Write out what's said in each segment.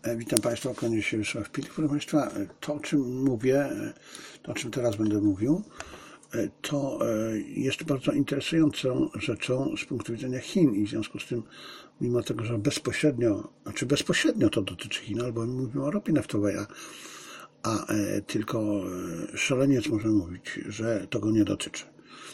Witam Państwa, kłaniam się Wiesław Pil. Proszę Państwa, to o czym mówię, to o czym teraz będę mówił, to jest bardzo interesującą rzeczą z punktu widzenia Chin i w związku z tym, mimo tego, że bezpośrednio to dotyczy Chin, albo mówimy o ropie naftowej, a tylko szaleniec może mówić, że to go nie dotyczy.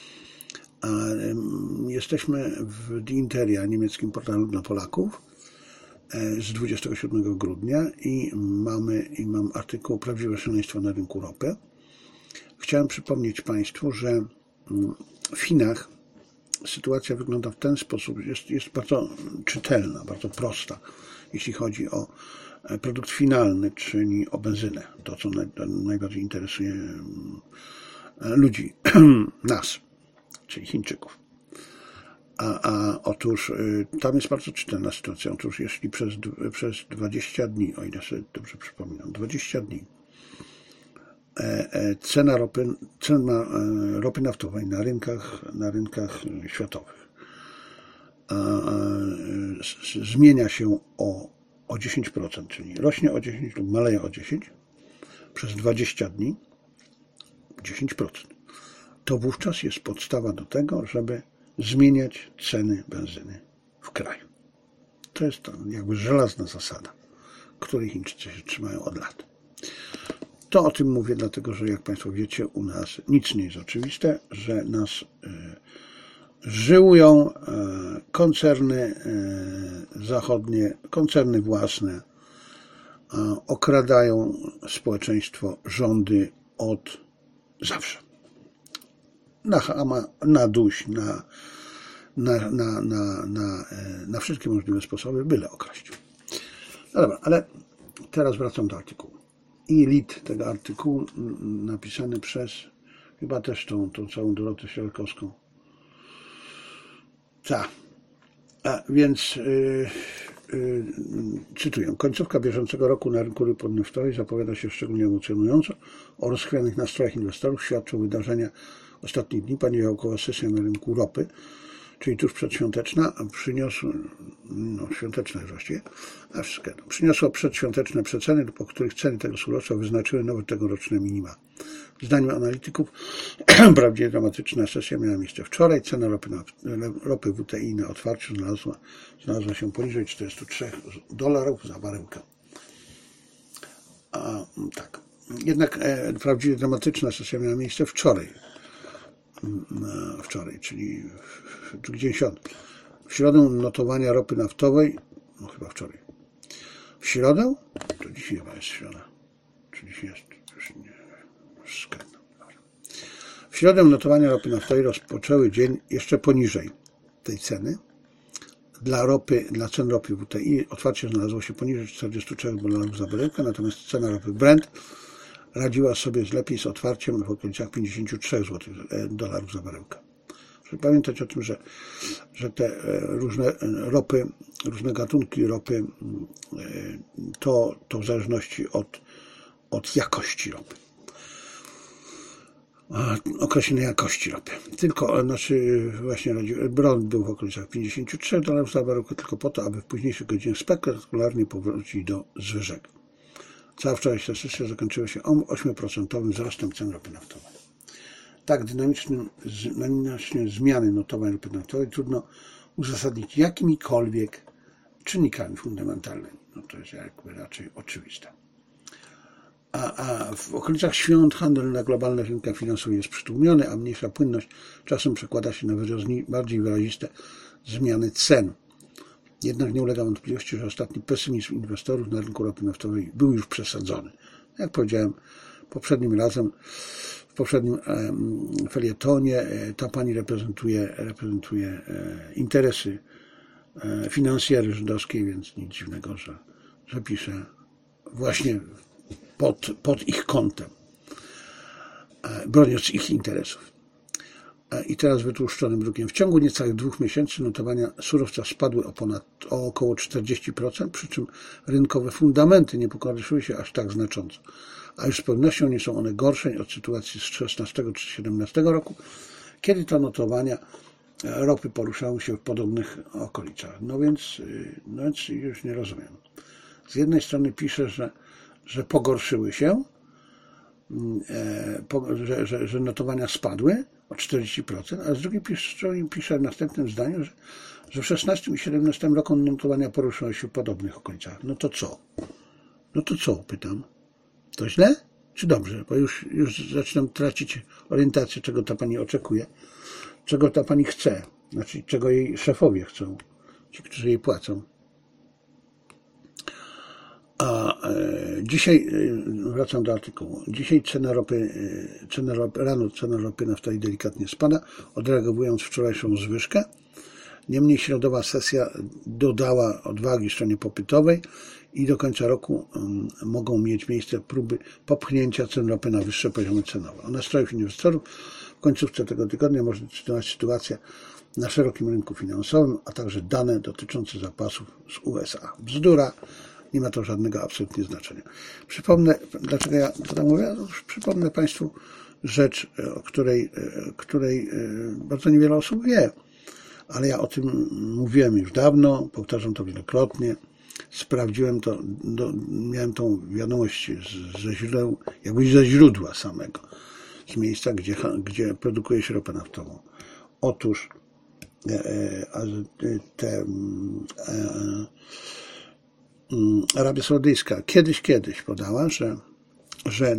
Jesteśmy w Die Interia, niemieckim portalu dla Polaków, z 27 grudnia i mam artykuł Prawdziwe szaleństwo na rynku ropy. Chciałem przypomnieć Państwu, że w Chinach sytuacja wygląda w ten sposób, jest bardzo czytelna, bardzo prosta, jeśli chodzi o produkt finalny, czyli o benzynę, to co najbardziej interesuje ludzi, nas, czyli Chińczyków. Otóż tam jest bardzo czytelna sytuacja. Otóż jeśli przez 20 dni, o ile sobie dobrze przypominam, 20 dni cena ropy naftowej na rynkach światowych zmienia się o 10%, czyli rośnie o 10 lub maleje o 10 przez 20 dni, 10%. To wówczas jest podstawa do tego, żeby zmieniać ceny benzyny w kraju. To jest jakby żelazna zasada, której Chińczycy się trzymają od lat. To o tym mówię, dlatego że jak Państwo wiecie, u nas nic nie jest oczywiste, że nas żyłują koncerny zachodnie, koncerny własne, okradają społeczeństwo, rządy od zawsze. Na chama, na duś, na wszystkie możliwe sposoby, byle okraść. No dobra, ale teraz wracam do artykułu. I lead tego artykułu napisany przez chyba też tą całą Dorotę Siarkowską. Więc cytuję. Końcówka bieżącego roku na rynku ropy naftowej zapowiada się szczególnie emocjonująco. O rozchwianych nastrojach inwestorów świadczą wydarzenia ostatnich dni. Poniedziałkowa sesja na rynku ropy, czyli tuż przedświąteczna, przyniosła przedświąteczne przeceny, po których ceny tego surowca wyznaczyły nowe tegoroczne minima. Zdaniem analityków prawdziwie dramatyczna sesja miała miejsce wczoraj. Cena ropy WTI na otwarciu znalazła się poniżej $43 za baryłkę. Tak. Jednak prawdziwie dramatyczna sesja miała miejsce wczoraj, czyli drugi dzień świąt. W środę notowania ropy naftowej, chyba wczoraj. W środę? To dzisiaj chyba jest środa. Czy dzisiaj jest? Już nie. W środę notowania ropy naftowej rozpoczęły dzień jeszcze poniżej tej ceny. Dla cen ropy WTI otwarcie znalazło się poniżej $43 za baryłkę, natomiast cena ropy Brent radziła sobie lepiej z otwarciem w okolicach $53 za baryłkę. Żeby pamiętać o tym, że te różne ropy, różne gatunki ropy, to w zależności od jakości ropy. Określonej jakości ropy. Właśnie Brent był w okolicach $53 za baryłkę, tylko po to, aby w późniejszych godzinach spektakularnie powrócić do zwyżek. Cała wczorajsza sesja zakończyła się 8% wzrostem cen ropy naftowej. Tak dynamiczne zmiany notowań ropy naftowej trudno uzasadnić jakimikolwiek czynnikami fundamentalnymi. To jest jakby raczej oczywiste. A w okolicach świąt handel na globalnych rynkach finansowych jest przytłumiony, a mniejsza płynność czasem przekłada się na bardziej wyraziste zmiany cen. Jednak nie ulega wątpliwości, że ostatni pesymizm inwestorów na rynku ropy naftowej był już przesadzony. Jak powiedziałem poprzednim razem, w poprzednim felietonie, ta pani reprezentuje interesy finansjery żydowskiej, więc nic dziwnego, że pisze właśnie pod ich kątem, broniąc ich interesów. I teraz wytłuszczonym drukiem. W ciągu niecałych 2 miesięcy notowania surowca spadły o około 40%, przy czym rynkowe fundamenty nie pogorszyły się aż tak znacząco. A już z pewnością nie są one gorsze od sytuacji z 16 czy 17 roku, kiedy to notowania ropy poruszały się w podobnych okolicach. No więc już nie rozumiem. z jednej strony pisze, że pogorszyły się, że notowania spadły o 40%, a z drugiej strony pisze w następnym zdaniu, że w 16 i 17 roku notowania poruszyły się w podobnych okolicach. No to co? No to co, pytam. To źle czy dobrze? Bo już zaczynam tracić orientację, czego ta pani oczekuje, czego ta pani chce, znaczy czego jej szefowie chcą, ci, którzy jej płacą. A dzisiaj, wracam do artykułu, dzisiaj cena ropy naftowej delikatnie spada, odreagowując wczorajszą zwyżkę. Niemniej środowa sesja dodała odwagi stronie popytowej i do końca roku mogą mieć miejsce próby popchnięcia cen ropy na wyższe poziomy cenowe. O nastrojów inwestorów w końcówce tego tygodnia może decydować sytuacja na szerokim rynku finansowym, a także dane dotyczące zapasów z USA. Bzdura, nie ma to żadnego absolutnie znaczenia. Przypomnę, dlaczego ja to mówię? Przypomnę Państwu rzecz, o której bardzo niewiele osób wie, ale ja o tym mówiłem już dawno, powtarzam to wielokrotnie, sprawdziłem to, miałem tą wiadomość ze źródeł, jakby ze źródła samego, z miejsca, gdzie produkuje się ropę naftową. Otóż Arabia Saudyjska kiedyś podała, że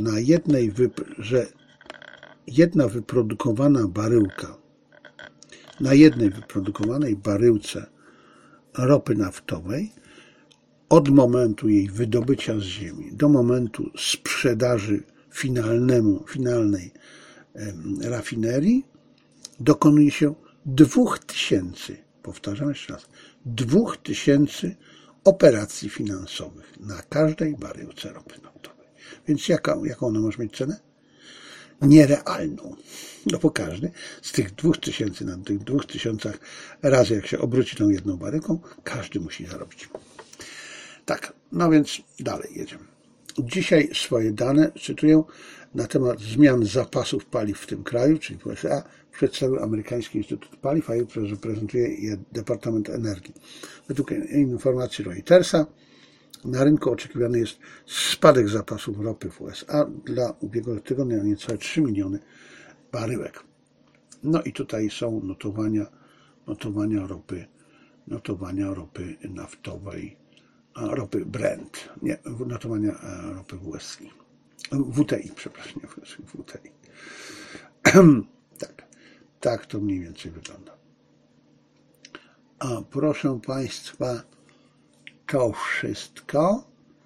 jedna wyprodukowana baryłka, na jednej wyprodukowanej baryłce ropy naftowej od momentu jej wydobycia z ziemi do momentu sprzedaży finalnej rafinerii dokonuje się 2000, powtarzam jeszcze raz, 2000 operacji finansowych na każdej baryłce ropy naftowej. Więc jaką ona może mieć cenę? Nierealną. No bo każdy z tych 2000 na tych 2000 razy, jak się obróci tą jedną baryłką, każdy musi zarobić. Tak, no więc dalej jedziemy. Dzisiaj swoje dane cytuję na temat zmian zapasów paliw w tym kraju, czyli w USA, przedstawił Amerykański Instytut Paliw, a jutro reprezentuje je Departament Energii. Według informacji Reutersa na rynku oczekiwany jest spadek zapasów ropy w USA dla ubiegłego tygodnia o niecałe 3 miliony baryłek. No i tutaj są notowania ropy naftowej, ropy Brent, nie, notowania ropy WTI, przepraszam, WTI. Tak to mniej więcej wygląda. A proszę Państwa, to wszystko.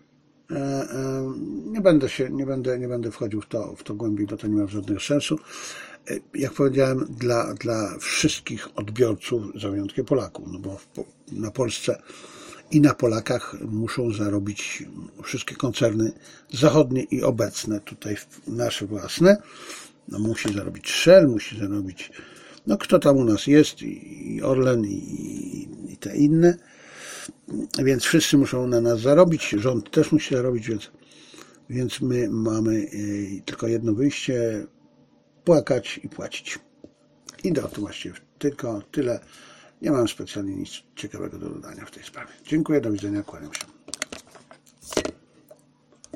Nie będę wchodził w to głębiej, bo to nie ma żadnego sensu. Jak powiedziałem, dla wszystkich odbiorców, za wyjątkiem Polaków, no bo na Polsce i na Polakach muszą zarobić wszystkie koncerny zachodnie i obecne, tutaj nasze własne. No musi zarobić Shell, musi zarobić, no kto tam u nas jest, i Orlen, i te inne. Więc wszyscy muszą na nas zarobić, rząd też musi zarobić, więc my mamy tylko jedno wyjście, płakać i płacić. I to właściwie tylko tyle. Nie mam specjalnie nic ciekawego do dodania w tej sprawie. Dziękuję, do widzenia, kłaniam się.